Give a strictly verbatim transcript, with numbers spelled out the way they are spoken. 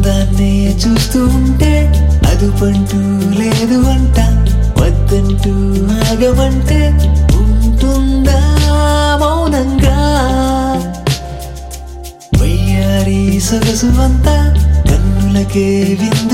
అందాన్నే చూస్తూ ఉంటే అదుపంటూ లేదు అంట, వద్దంటూ ఆగమంటే ఉంటుందా మౌనంగా. వయ్యారి సొగసు అంతా కన్నులకే విందు